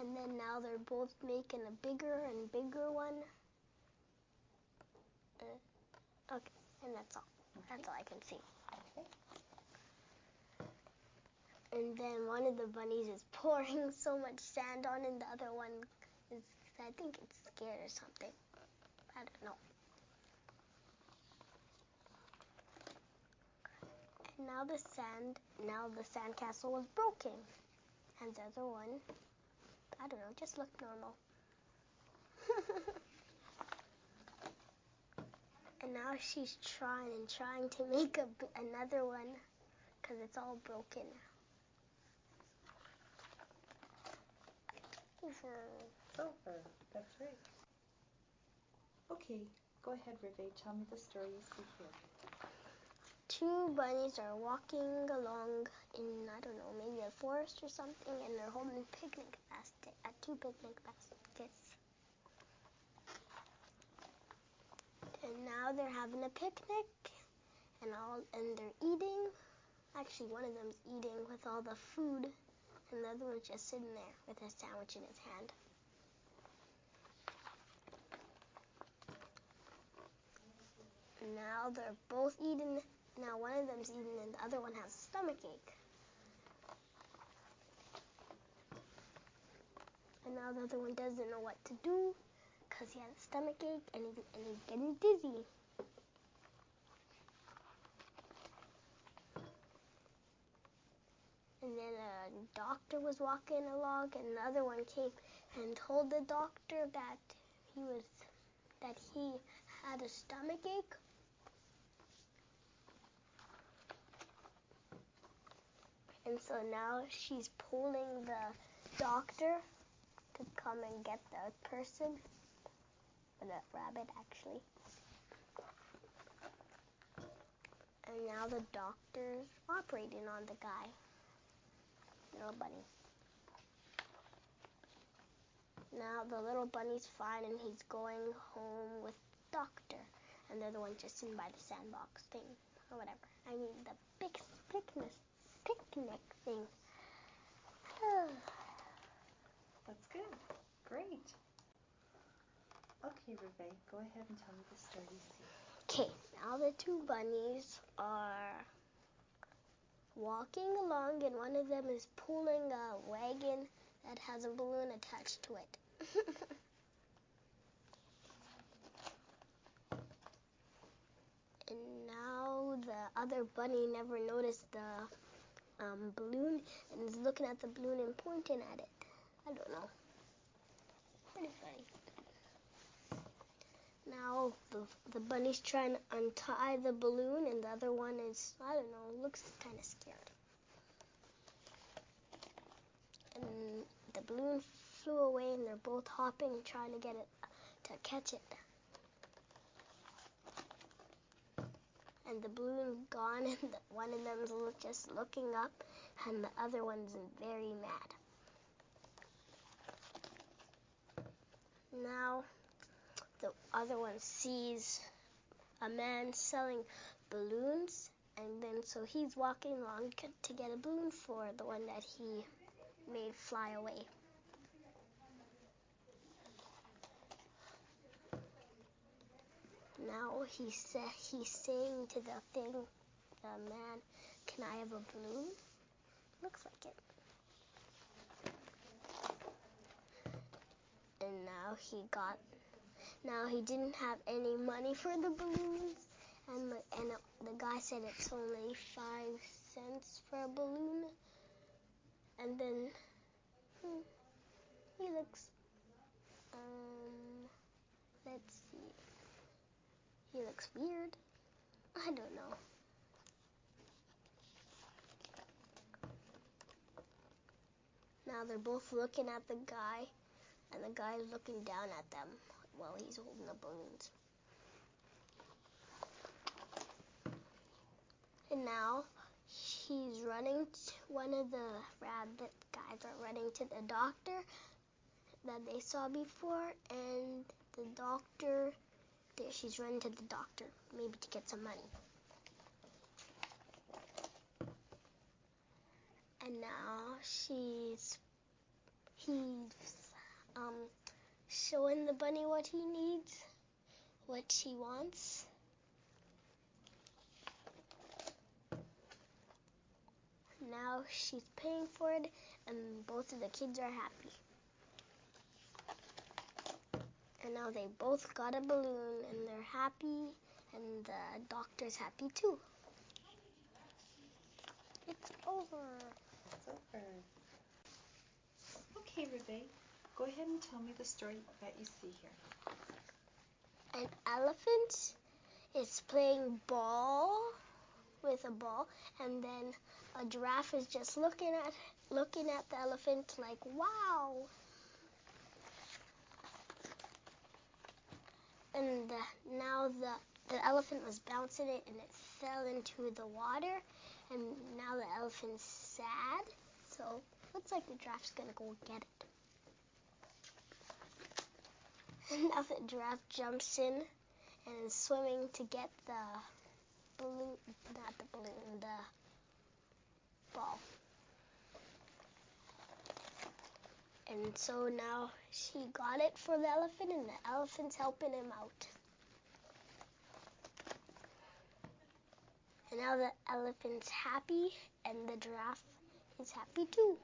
And then now they're both making a bigger and bigger one. Okay, and that's all. That's all I can see. Okay. And then one of the bunnies is pouring so much sand on, and the other one is, I think it's scared or something. I don't know. And now the sand castle was broken. And the other one, I don't know, just looked normal. And now she's trying to make another one because it's all broken. Over. That's right. Okay, go ahead, Rive. Tell me the story you see here. Two bunnies are walking along in, I don't know, maybe a forest or something, and they're holding picnic basket at two picnic baskets. And now they're having a picnic, and they're eating. Actually, one of them's eating with all the food, and the other one's just sitting there with a sandwich in his hand. Now they're both eating. Now one of them's eating, and the other one has a stomachache. And now the other one doesn't know what to do because he has a stomachache and he's getting dizzy. And then a doctor was walking along, and the other one came and told the doctor that he had a stomachache. And so now she's pulling the doctor to come and get the person, or the rabbit actually. And now the doctor's operating on the guy, little bunny. Now the little bunny's fine and he's going home with the doctor, and the other one's just sitting by the sandbox thing, or whatever. I mean the big picnic thing. That's good. Great. Okay, Rive, go ahead and tell me the story you see. Okay, now the two bunnies are walking along, and one of them is pulling a wagon that has a balloon attached to it. And now the other bunny never noticed the balloon and is looking at the balloon and pointing at it. I don't know. Pretty funny. Now the bunny's trying to untie the balloon, and the other one is, I don't know, looks kind of scared. And the balloon flew away, and they're both hopping, trying to get it, to catch it. And the balloon's gone, and one of them's just looking up, and the other one's very mad. Now the other one sees a man selling balloons, and then so he's walking along to get a balloon for the one that he made fly away. Now he's saying to the man, "Can I have a balloon?" Looks like it. And now he didn't have any money for the balloons, and the guy said it's only 5 cents for a balloon. And then he looks, let's see, he looks weird. I don't know. Now they're both looking at the guy, and the guy's looking down at them while he's holding the balloons. And now he's running, one of the rabbit guys are running to the doctor that they saw before, and the doctor, she's running to the doctor, maybe to get some money. And now he's he's showing the bunny what he needs, what she wants. Now she's paying for it, and both of the kids are happy. And now they both got a balloon, and they're happy, and the doctor's happy too. It's over. It's over. Okay, Reve, go ahead and tell me the story that you see here. An elephant is playing ball with a ball, and then a giraffe is just looking at the elephant like, wow. And now the elephant was bouncing it, and it fell into the water, and now the elephant's sad, so looks like the giraffe's gonna go get it. And now the giraffe jumps in and is swimming to get the balloon, the ball. And so now she got it for the elephant, and the elephant's helping him out. And now the elephant's happy, and the giraffe is happy too.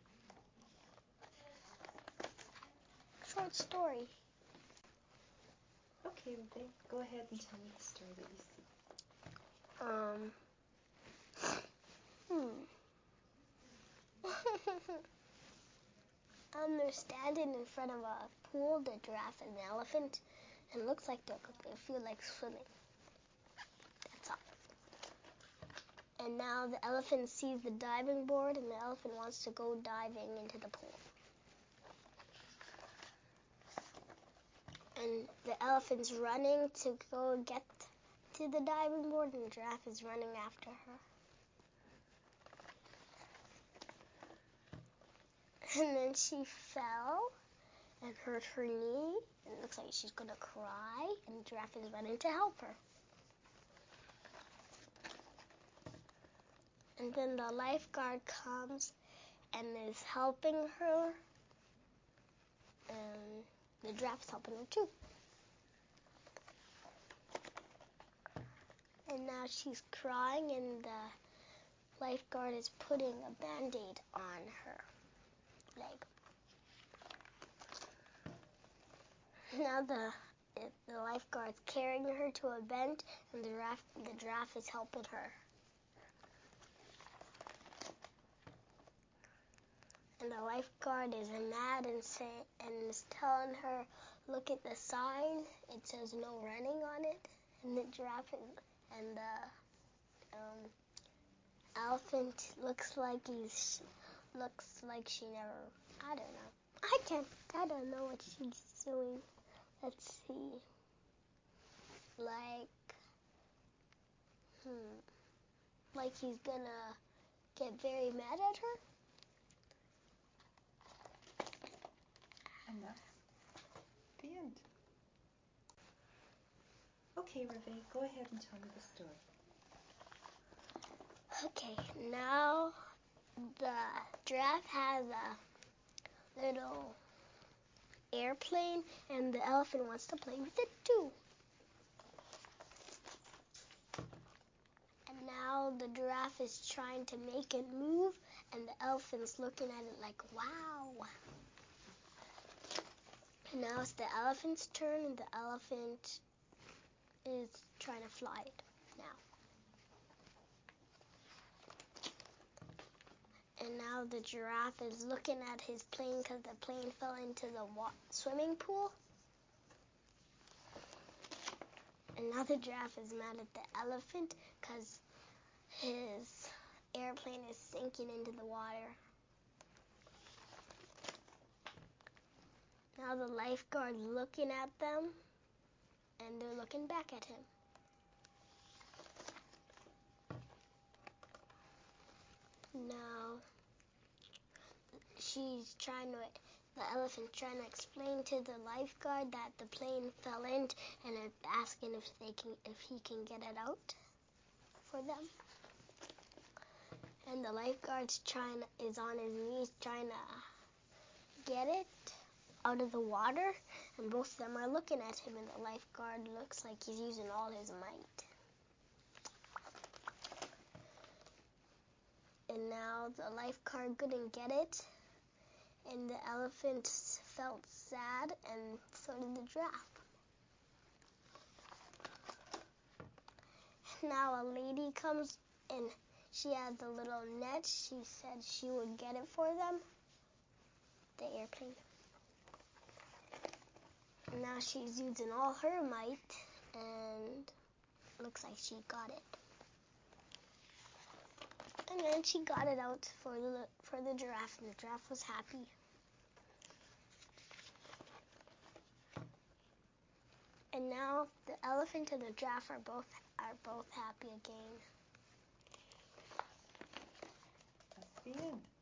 Short story. Okay, Reve, go ahead and tell me the story that you see. They're standing in front of a pool, the giraffe and the elephant, and it looks like they feel like swimming. That's all. And now the elephant sees the diving board, and the elephant wants to go diving into the pool. And the elephant's running to go get to the diving board, and the giraffe is running after her. And then she fell and hurt her knee, and it looks like she's gonna cry, and the giraffe is running to help her. And then the lifeguard comes and is helping her, and the giraffe's helping her too. And now she's crying, and the lifeguard is putting a Band-Aid on her leg. Now the lifeguard's carrying her to a vent, and the giraffe is helping her. And the lifeguard is mad and is telling her, look at the sign. It says no running on it. And the giraffe and the elephant looks like she never. I don't know. I don't know what she's doing. Let's see. Like he's gonna get very mad at her. And that's the end. Okay, Reve, go ahead and tell me the story. Okay, now the giraffe has a little airplane, and the elephant wants to play with it too. And now the giraffe is trying to make it move, and the elephant's looking at it like, wow. And now it's the elephant's turn, and the elephant is trying to fly it now. And now the giraffe is looking at his plane because the plane fell into the swimming pool. And now the giraffe is mad at the elephant because his airplane is sinking into the water. Now the lifeguard's looking at them, and they're looking back at him. Now the elephant's trying to explain to the lifeguard that the plane fell in, and asking if he can get it out for them. And the lifeguard's is on his knees trying to get it out of the water, and both of them are looking at him, and the lifeguard looks like he's using all his might. And now the lifeguard couldn't get it, and the elephant felt sad, and so did the giraffe. Now a lady comes, and she has a little net. She said she would get it for them, the airplane. And now she's using all her might, and looks like she got it. And then she got it out for the giraffe, and the giraffe was happy. And now the elephant and the giraffe are both happy again. That's the end.